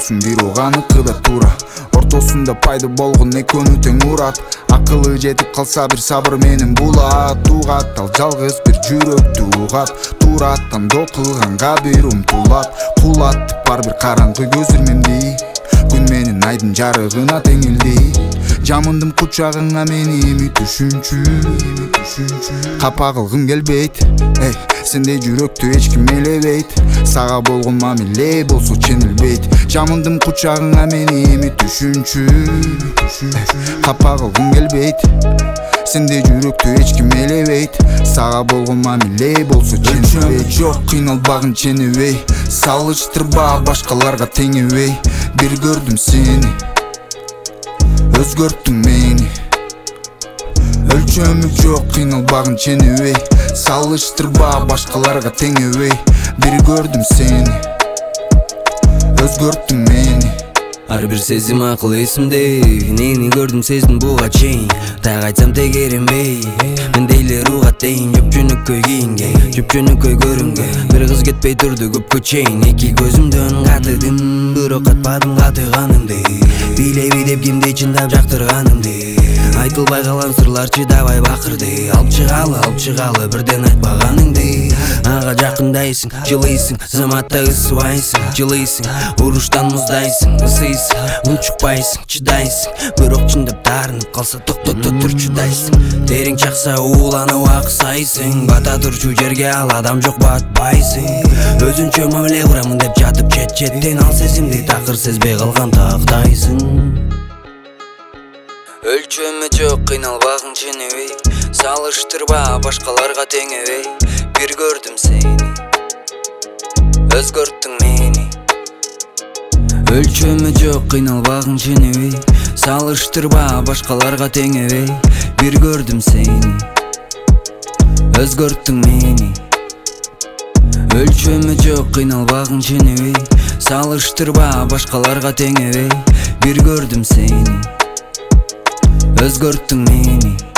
көрсүң бирок аныкы да туура. Ортосунда пайда болгон экөөнү тең урат. Акылы жетип калса бир сабыр менен булат. Угат ал жалгыз бир жүрөктү угат. Тураттан кылганга бир умтулат. Кулатып бар бир караңгы көзүрмемди. Күн менен айдын жарыгына теңилди. Жамындым кучагыңа мени үмүт түшүнчү. Капа кылгым келбейт, сендей жүрөктү эч ким элебейт. Сага болгон мамиле болсо ченилбейт. Жамындым кучагыңа мени үмүт түшүнчү. Капа кылгым келбейт, сендей жүрөктү эч ким элебейт. Сага болгон мамиле болсо ченилбейт. Өлчөмү жок кыйналбагын ченебей. Салыштырба башкаларга теңебей. Бир көрдүм сени, өзгөрттүң мени. Өлчөмү жок кыйналбагын ченебей. Салыштырба башкаларга теңебей. Бир көрдүм сени, өзгөрттүң мени. Ар бир сезим акыл эсимде. Нени көрдүм сездим буга чейин. Так айтсам тегеренбей. Мендейлер угат дейин. Жөпжөнөкөй кийинге, жөпжөнөкөй көрүнгө. Бир кыз кетпей турду көпкө чейин. Эки көзүмдөн катыдым, бирок катпадым катыйганымды. Бийлеби деп кимди чындап жактырганымды. Айтылбай калган сырлар чыдабай бакырды. Алып чыгалы бирден айтпаганыңды. Ага жакындайсың, жылыйсың, заматта ысыбайсың, жылыйсың, уруштан муздайсың, ысыйсың, унчукпайсың, чыдайсың. Бирок чындап таарынып калса токтото турчу дайсың. Терең чакса ууланып аксайсың. Бата турчу жерге ал адам жок батпайсың. Өзүнчө мамиле курамын деп жатып чет-четтен ал сезимди такыр сезбей калган тактайсың. Өлчөмү жок кыйналбагың ченебей. Салыштырба башкаларга теңебей. Бир көрдүм сени, өзгөрттүң мени. Өлчөмү жок кыйналбагың ченебей. Салыштырба башкаларга теңебей. Бир көрдүм сени, өзгөрттүң мени. Өлчөмү жок кыйналбагың ченебей. Салыштырба башкаларга теңебей. Бир көрдүм сени, өзгөрттүң мени.